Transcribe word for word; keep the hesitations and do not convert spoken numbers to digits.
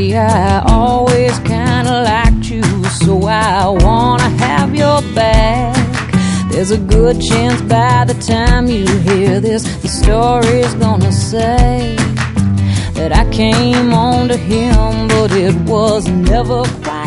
see, I always kinda liked you, so I wanna have your back. There's a good chance by the time you hear this, the story's gonna say that I came on to him, but it was never quite